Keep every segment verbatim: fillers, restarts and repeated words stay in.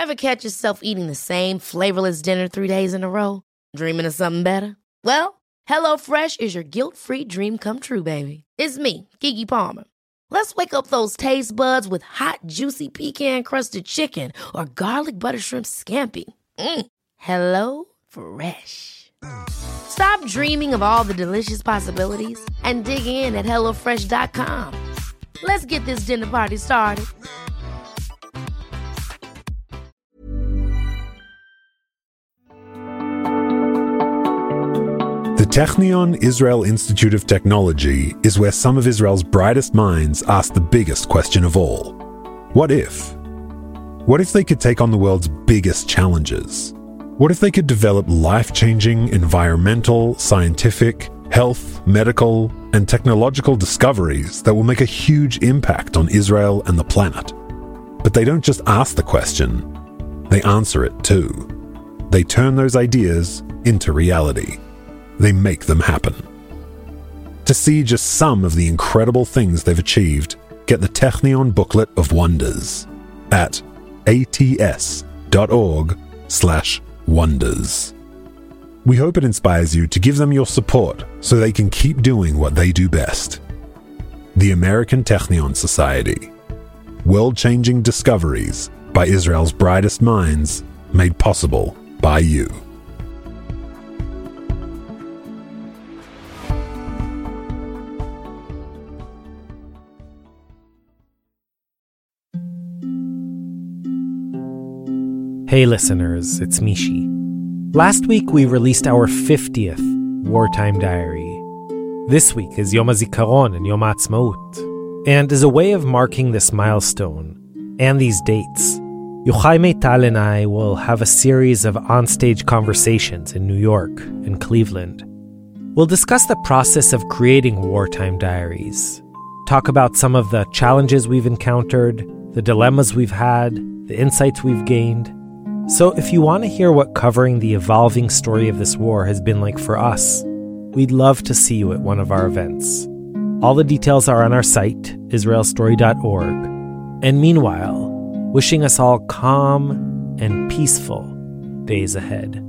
Ever catch yourself eating the same flavorless dinner three days in a row? Dreaming of something better? Well, HelloFresh is your guilt-free dream come true, baby. It's me, Keke Palmer. Let's wake up those taste buds with hot, juicy pecan-crusted chicken or garlic butter shrimp scampi. Mm. Hello Fresh. Stop dreaming of all the delicious possibilities and dig in at hello fresh dot com. Let's get this dinner party started. The Technion Israel Institute of Technology is where some of Israel's brightest minds ask the biggest question of all. What if? What if they could take on the world's biggest challenges? What if they could develop life-changing environmental, scientific, health, medical, and technological discoveries that will make a huge impact on Israel and the planet? But they don't just ask the question, they answer it too. They turn those ideas into reality. They make them happen. To see just some of the incredible things they've achieved, get the Technion Booklet of Wonders at ats.org slash wonders. We hope it inspires you to give them your support so they can keep doing what they do best. The American Technion Society. World-changing discoveries by Israel's brightest minds, made possible by you. Hey listeners, it's Mishi. Last week we released our fiftieth Wartime Diary. This week is Yom HaZikaron and Yom HaAtzmaut. And as a way of marking this milestone and these dates, Yochai Maital and I will have a series of onstage conversations in New York and Cleveland. We'll discuss the process of creating Wartime Diaries, talk about some of the challenges we've encountered, the dilemmas we've had, the insights we've gained. So if you want to hear what covering the evolving story of this war has been like for us, we'd love to see you at one of our events. All the details are on our site, israel story dot org. And meanwhile, wishing us all calm and peaceful days ahead.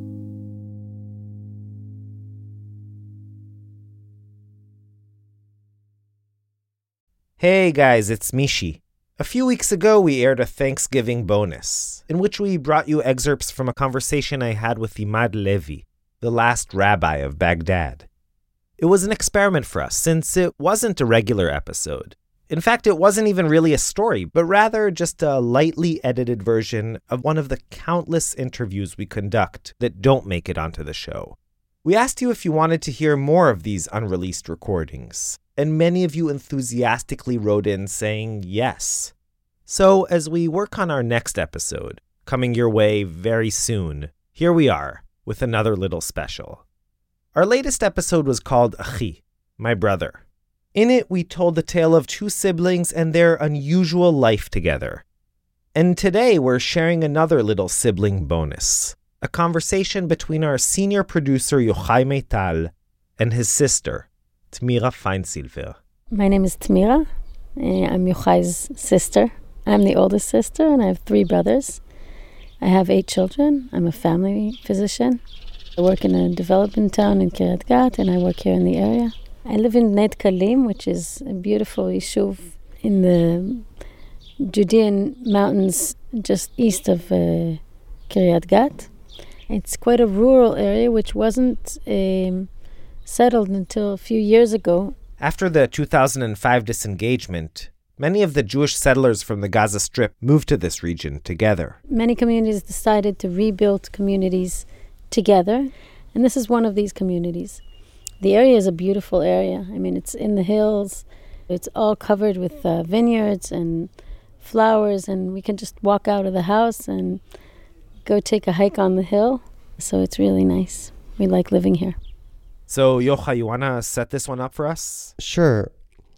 Hey guys, it's Mishi. A few weeks ago, we aired a Thanksgiving bonus, in which we brought you excerpts from a conversation I had with Imad Levi, the last rabbi of Baghdad. It was an experiment for us, since it wasn't a regular episode. In fact, it wasn't even really a story, but rather just a lightly edited version of one of the countless interviews we conduct that don't make it onto the show. We asked you if you wanted to hear more of these unreleased recordings, and many of you enthusiastically wrote in saying yes. So as we work on our next episode, coming your way very soon, here we are with another little special. Our latest episode was called Achi, My Brother. In it, we told the tale of two siblings and their unusual life together. And today, we're sharing another little sibling bonus, a conversation between our senior producer Yochai Maital and his sister, Tmira Feinsilver. My name is Tmira. I'm Yochai's sister. I'm the oldest sister, and I have three brothers. I have eight children. I'm a family physician. I work in a development town in Kiryat Gat, and I work here in the area. I live in Neit Kalim, which is a beautiful yishuv in the Judean mountains just east of uh, Kiryat Gat. It's quite a rural area, which wasn't um, settled until a few years ago. After the two thousand five disengagement, many of the Jewish settlers from the Gaza Strip moved to this region together. Many communities decided to rebuild communities together, and this is one of these communities. The area is a beautiful area. I mean, it's in the hills. It's all covered with uh, vineyards and flowers, and we can just walk out of the house and go take a hike on the hill. So it's really nice. We like living here. So, Yochai, you want to set this one up for us? Sure.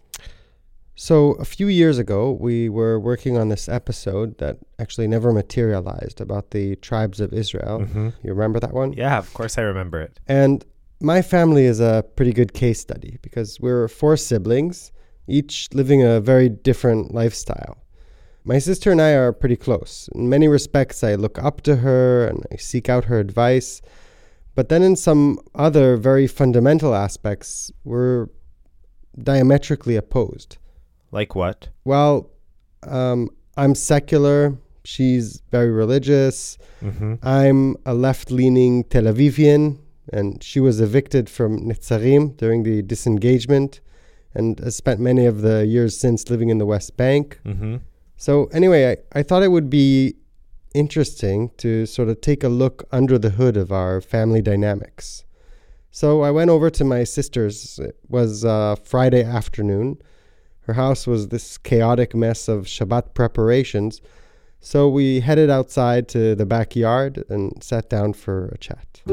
So, a few years ago, we were working on this episode that actually never materialized about the tribes of Israel. Mm-hmm. You remember that one? Yeah, of course I remember it. And my family is a pretty good case study because we're four siblings, each living a very different lifestyle. My sister and I are pretty close. In many respects, I look up to her and I seek out her advice. But then in some other very fundamental aspects, we're diametrically opposed. Like what? Well, um, I'm secular. She's very religious. Mm-hmm. I'm a left-leaning Tel Avivian, and she was evicted from Netzarim during the disengagement and has spent many of the years since living in the West Bank. Mm-hmm. So anyway, I, I thought it would be interesting to sort of take a look under the hood of our family dynamics. So I went over to my sister's. It was uh, Friday afternoon. Her house was this chaotic mess of Shabbat preparations. So we headed outside to the backyard and sat down for a chat.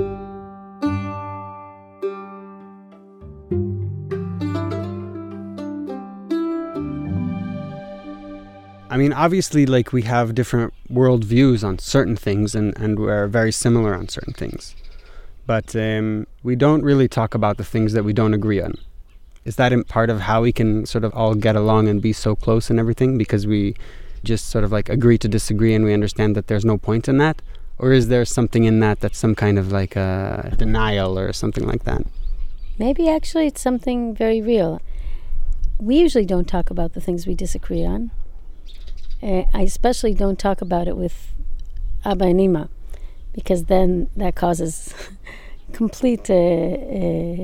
I mean, obviously, like, we have different worldviews on certain things, and, and we're very similar on certain things. But um, we don't really talk about the things that we don't agree on. Is that in part of how we can sort of all get along and be so close and everything? Because we just sort of like agree to disagree and we understand that there's no point in that? Or is there something in that that's some kind of like a denial or something like that? Maybe actually it's something very real. We usually don't talk about the things we disagree on. Uh, I especially don't talk about it with Abba and Ima, because then that causes complete uh, uh,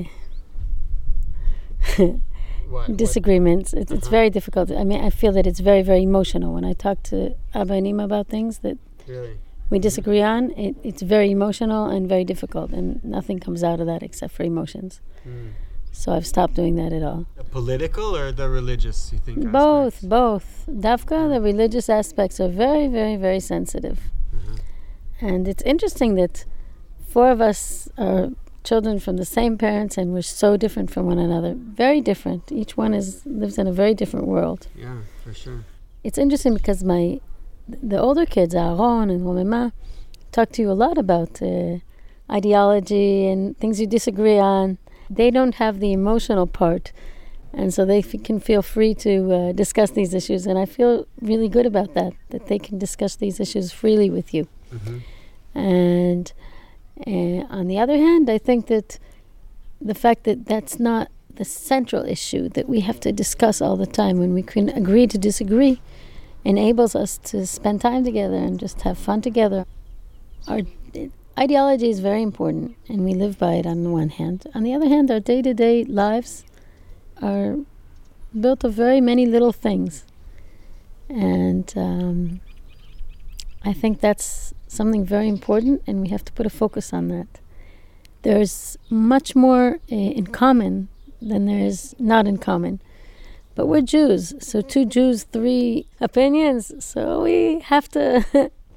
what, disagreements. What? It's, uh-huh. it's very difficult. I mean, I feel that it's very, very emotional. When I talk to Abba and Ima about things that really? we disagree on, it, it's very emotional and very difficult, and nothing comes out of that except for emotions. Mm. So I've stopped doing that at all. The political or the religious, you think? Both, aspects? both. Davka, the religious aspects are very, very, very sensitive. Mm-hmm. And it's interesting that four of us are children from the same parents and we're so different from one another. Very different. Each one is lives in a very different world. Yeah, for sure. It's interesting because my the older kids, Aaron and Romema, talk to you a lot about uh, ideology and things you disagree on. They don't have the emotional part, and so they f- can feel free to uh, discuss these issues, and I feel really good about that, that they can discuss these issues freely with you. Mm-hmm. And uh, on the other hand, I think that the fact that that's not the central issue that we have to discuss all the time, when we can agree to disagree, enables us to spend time together and just have fun together. Our ideology is very important, and we live by it on the one hand. On the other hand, our day-to-day lives are built of very many little things. And um, I think that's something very important, and we have to put a focus on that. There's much more uh, in common than there is not in common. But we're Jews, so two Jews, three opinions, so we have to...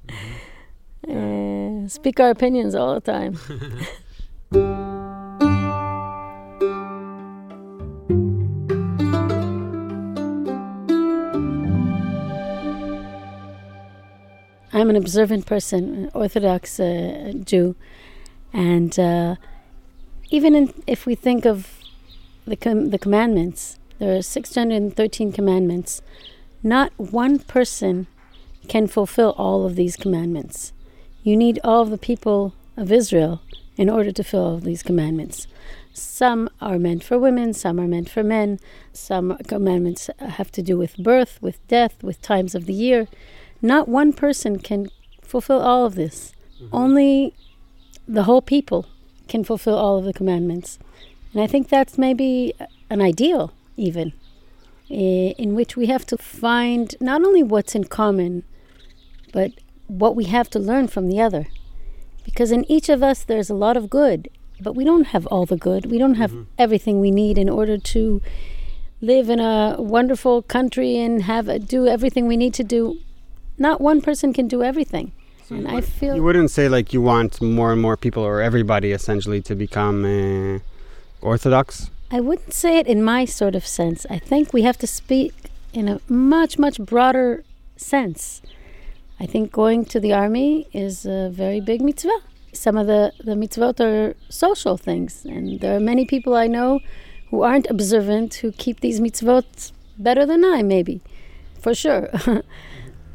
Uh, speak our opinions all the time. I'm an observant person, an Orthodox uh, Jew, and uh, even in, if we think of the com- the commandments, there are six hundred thirteen commandments. Not one person can fulfill all of these commandments. You need all of the people of Israel in order to fulfill all of these commandments. Some are meant for women, some are meant for men. Some commandments have to do with birth, with death, with times of the year. Not one person can fulfill all of this. Mm-hmm. Only the whole people can fulfill all of the commandments. And I think that's maybe an ideal, even, in which we have to find not only what's in common, but what we have to learn from the other. Because in each of us there's a lot of good, but we don't have all the good. We don't have mm-hmm. everything we need in order to live in a wonderful country and have a, do everything we need to do. Not one person can do everything. So and I feel... You wouldn't say like you want more and more people, or everybody essentially, to become uh, Orthodox? I wouldn't say it in my sort of sense. I think we have to speak in a much, much broader sense. I think going to the army is a very big mitzvah. Some of the, the mitzvot are social things, and there are many people I know who aren't observant, who keep these mitzvot better than I, maybe, for sure.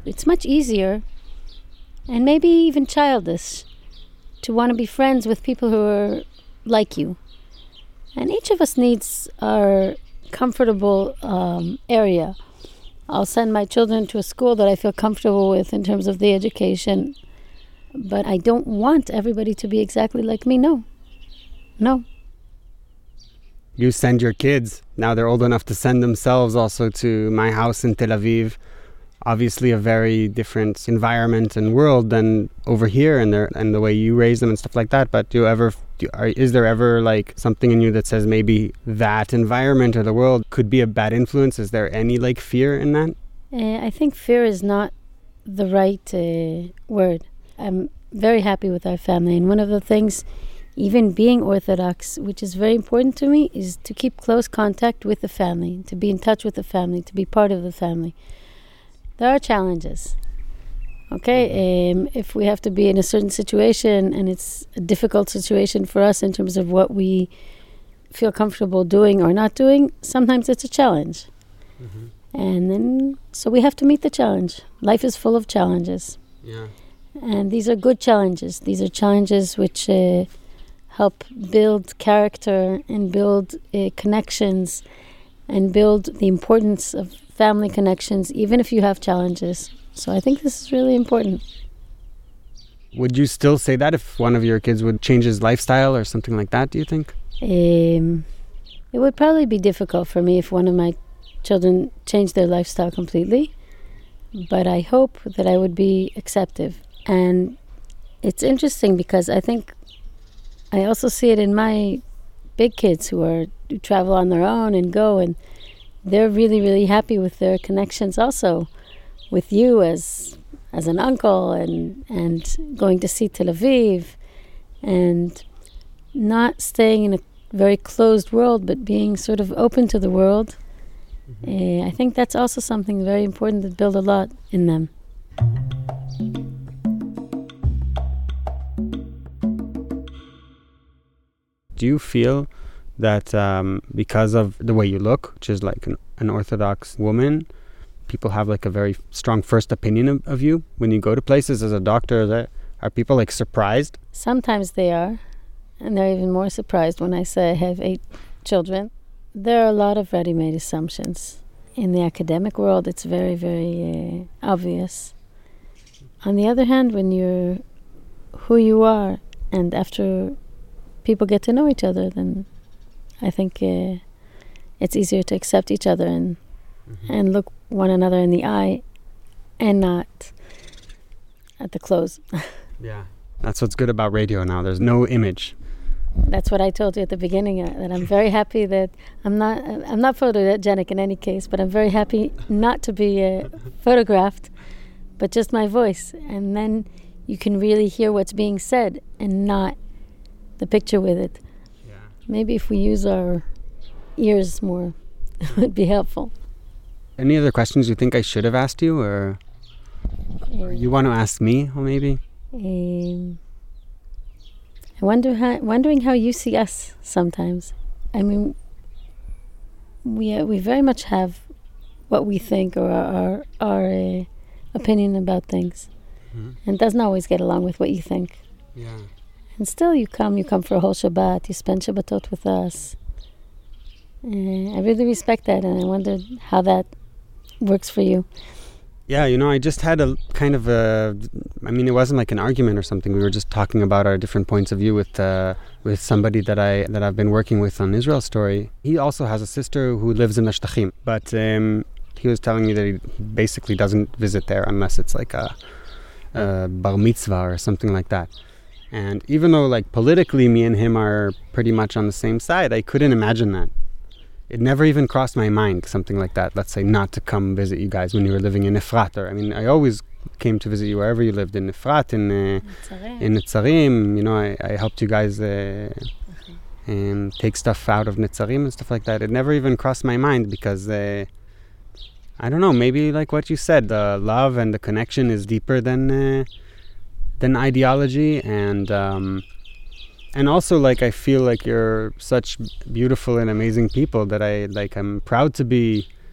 it's much easier and maybe even childish to want to be friends with people who are like you. And each of us needs our comfortable um, area. I'll send my children to a school that I feel comfortable with in terms of the education, but I don't want everybody to be exactly like me. No. No. You send your kids, now they're old enough to send themselves also to my house in Tel Aviv. Obviously a very different environment and world than over here and their, and the way you raise them and stuff like that. But do you ever, do, are, is there ever like something in you that says maybe that environment or the world could be a bad influence? Is there any like fear in that? Uh, I think fear is not the right uh, word. I'm very happy with our family. And one of the things, even being Orthodox, which is very important to me, is to keep close contact with the family, to be in touch with the family, to be part of the family. There are challenges, okay? Um, if we have to be in a certain situation and it's a difficult situation for us in terms of what we feel comfortable doing or not doing, sometimes it's a challenge. Mm-hmm. And then, so we have to meet the challenge. Life is full of challenges. Yeah. And these are good challenges. These are challenges which uh, help build character and build uh, connections and build the importance of family connections, even if you have challenges. So I think this is really important. Would you still say that if one of your kids would change his lifestyle or something like that, do you think? Um, it would probably be difficult for me if one of my children changed their lifestyle completely. But I hope that I would be acceptive. And it's interesting because I think I also see it in my big kids who are who travel on their own and go, and they're really, really happy with their connections also with you as as an uncle and and going to see Tel Aviv and not staying in a very closed world but being sort of open to the world. Mm-hmm. Uh, I think that's also something very important that build a lot in them. Do you feel that um, because of the way you look, which is like an, an Orthodox woman, people have like a very strong first opinion of, of you when you go to places as a doctor? That, are people like surprised? Sometimes they are, and they're even more surprised when I say I have eight children. There are a lot of ready-made assumptions. In the academic world, it's very, very uh, obvious. On the other hand, when you're who you are, and after people get to know each other, then I think uh, it's easier to accept each other and mm-hmm. and look one another in the eye and not at the clothes. Yeah. That's what's good about radio now. There's no image. That's what I told you at the beginning, uh, that I'm very happy that I'm not I'm not photogenic in any case, but I'm very happy not to be uh, photographed, but just my voice. And then you can really hear what's being said and not the picture with it. Yeah. Maybe if we use our ears more, it would be helpful. Any other questions you think I should have asked you, or, um, or you want to ask me, or maybe? Um, I wonder how, wondering how you see us sometimes. I mean, we uh, we very much have what we think or our our, our uh, opinion about things, mm-hmm. and it doesn't always get along with what you think. Yeah. And still, you come, you come for a whole Shabbat, you spend Shabbatot with us. Uh, I really respect that, and I wondered how that works for you. Yeah, you know, I just had a kind of a, I mean, it wasn't like an argument or something. We were just talking about our different points of view with uh, with somebody that, I, that I've been working with on Israel Story. He also has a sister who lives in the Shtachim, but um, he was telling me that he basically doesn't visit there unless it's like a, a bar mitzvah or something like that. And even though, like, politically me and him are pretty much on the same side, I couldn't imagine that. It never even crossed my mind, something like that. Let's say not to come visit you guys when you were living in Efrat. Or, I mean, I always came to visit you wherever you lived, in Efrat, in uh, in Netzarim. You know, I, I helped you guys uh, okay. um, take stuff out of Netzarim and stuff like that. It never even crossed my mind because, uh, I don't know, maybe like what you said, the love and the connection is deeper than... Uh, than ideology, and um, and also like I feel like you're such beautiful and amazing people that I like I'm proud to be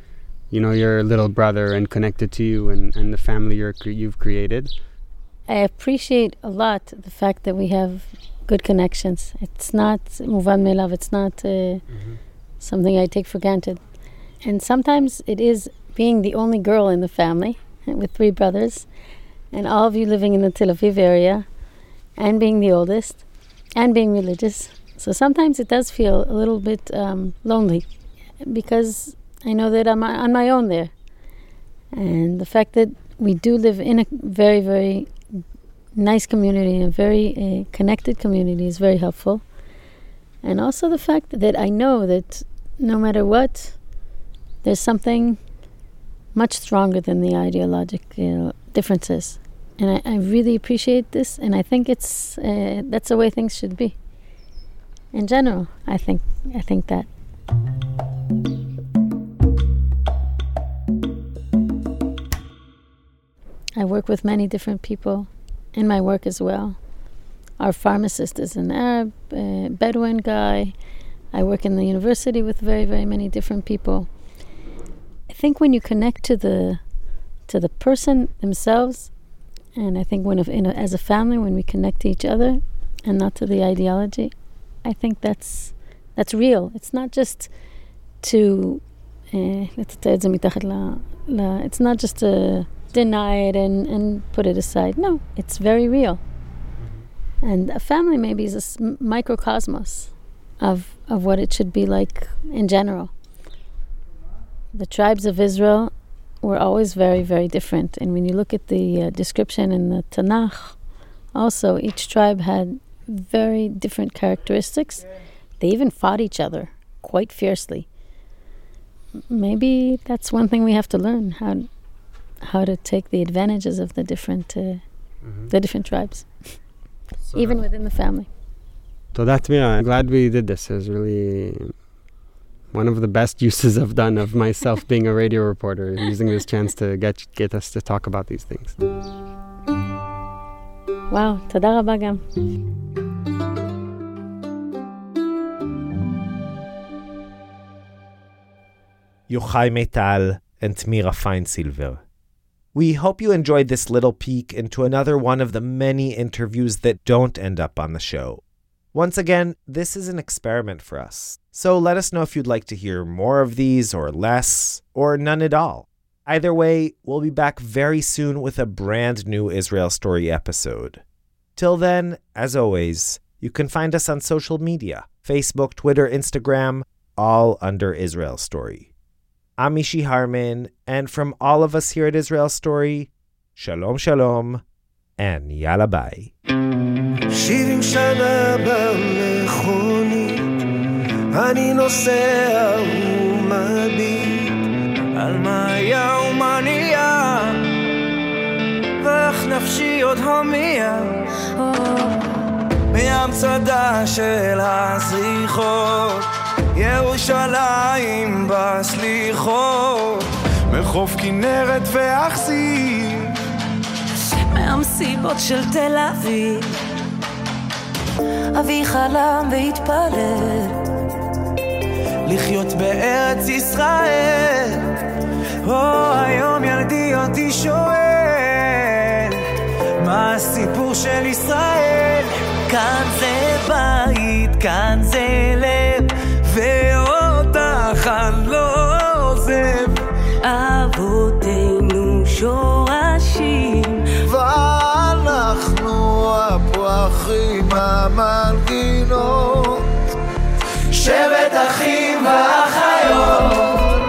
you know, your little brother and connected to you and, and the family you're, you've created. I appreciate a lot the fact that we have good connections. It's not muvan me'elav, it's not uh, mm-hmm. something I take for granted. And sometimes it is being the only girl in the family with three brothers and all of you living in the Tel Aviv area and being the oldest and being religious. So sometimes it does feel a little bit um, lonely because I know that I'm on my own there. And the fact that we do live in a very, very nice community, a very uh, connected community is very helpful. And also the fact that I know that no matter what, there's something much stronger than the ideological differences. And I, I really appreciate this, and I think it's uh, that's the way things should be. In general, I think I think that. I work with many different people in my work as well. Our pharmacist is an Arab, uh, Bedouin guy. I work in the university with very, very many different people. I think when you connect to the to the person themselves, and I think when in a, as a family, when we connect to each other and not to the ideology, I think that's that's real. It's not just to uh, it's not just to deny it and, and put it aside. No, it's very real. And a family maybe is a s- microcosmos of of what it should be like in general. The tribes of Israel were always very, very different. And when you look at the uh, description in the Tanakh, also each tribe had very different characteristics. They even fought each other quite fiercely. Maybe that's one thing we have to learn, how how to take the advantages of the different uh, mm-hmm. the different tribes, so even within the family. So that's me. I'm glad we did this. It was really one of the best uses I've done of myself being a radio reporter, using this chance to get get us to talk about these things. Wow, toda rabba gam. Yochai Meital and Tmira Feinsilver. We hope you enjoyed this little peek into another one of the many interviews that don't end up on the show. Once again, this is an experiment for us, so let us know if you'd like to hear more of these or less, or none at all. Either way, we'll be back very soon with a brand new Israel Story episode. Till then, as always, you can find us on social media, Facebook, Twitter, Instagram, all under Israel Story. I'm Mishy Harman, and from all of us here at Israel Story, Shalom Shalom, and Yalla Bye. שבעים שנה במכונית אני נוסע ומביט על מה היה ומה נהיה ואיך נפשי עוד הומייה מהמצדה של הזריחות ירושלים בסליחות מחוף כנרת ואכסי מהמסיבות של תל אביב אבי חלם והתפלל לחיות בארץ ישראל או היום ילדי אותי שואל מה הסיפור של ישראל כאן זה בית, כאן זה לב ואותך אני לא עוזב אבותינו שורשים ואנחנו הפרחים המנגינות שבט אחים ואחיות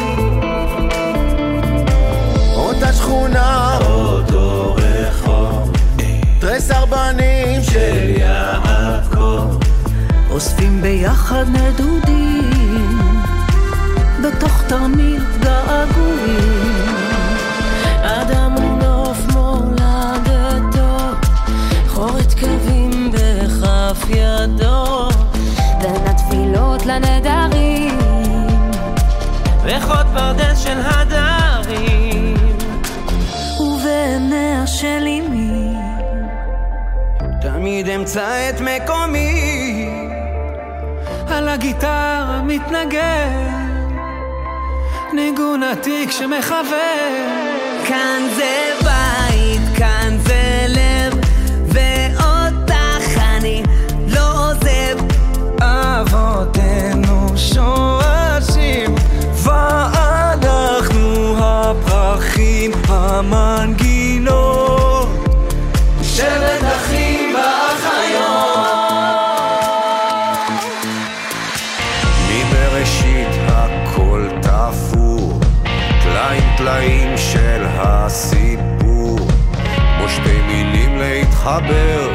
אותה שכונה אותו רחוב תרי סרבנים של יעקב אוספים ביחד נדודים בתוך תרמיל געגועים אדם נוף מולדתו חורת קווים בכף ידו בין התפילות לנדרים ריחות פרדס של הדרים ובעיניה של אמי תמיד אמצא את מקומי על הגיטרה מתנגן ניגון עתיק שמחבר. כאן זה בית, כאן זה לב, ואותך אני לא עוזב. אבותינו שורשים, ואנחנו הפרחים, המנגינות, שבט אחים ואחיות. מבראשית הכל תפור, טלאים טלאים של הסיפור, כמו שתי מילים להתחבר,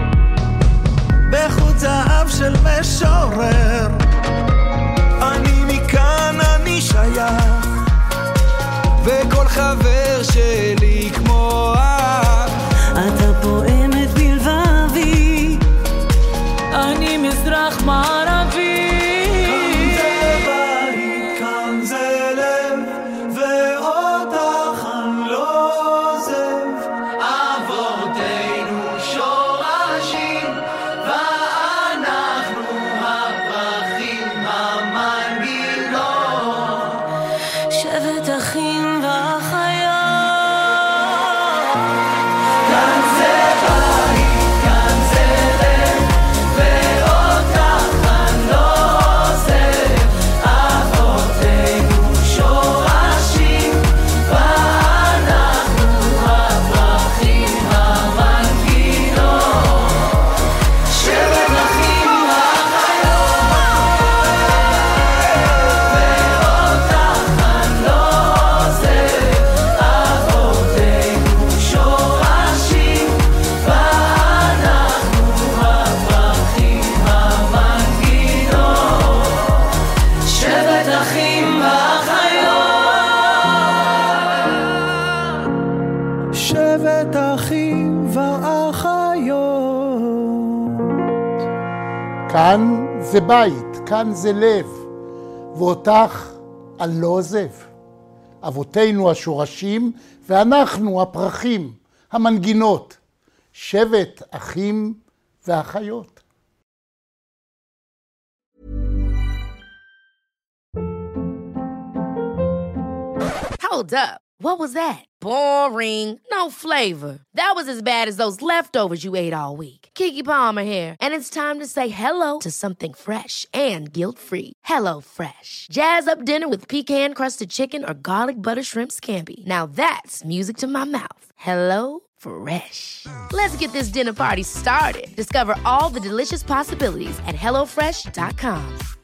בחוט זהב של משורר. אני מכאן, אני שייך, וכל חבר שלי כמו אח. אתה פועמת בלבבי, אני מזרח מערבי. כאן זה בית, כאן זה לב, ואותך אני לא עוזב. אבותינו שורשים, ואנחנו הפרחים, המנגינות, שבט אחים ואחיות. כאן זה בית, כאן זה לב, ואותך אני לא עוזב. אבותינו שורשים, ואנחנו הפרחים, המנגינות, שבט אחים ואחיות. ואותך אני לא עוזב. אבותינו שורשים, ואנחנו הפרחים, המנגינות, שבט אחים ואחיות. שבט אחים ואחיות. כאן זה בית, כאן זה לב, ואותך אני לא עוזב. אבותינו השורשים, ואנחנו הפרחים, המנגינות, שבט אחים ואחיות. Hold up. What was that? Boring. No flavor. That was as bad as those leftovers you ate all week. Keke Palmer here, and it's time to say hello to something fresh and guilt-free. Hello Fresh. Jazz up dinner with pecan-crusted chicken or garlic butter shrimp scampi. Now that's music to my mouth. Hello Fresh. Let's get this dinner party started. Discover all the delicious possibilities at hello fresh dot com.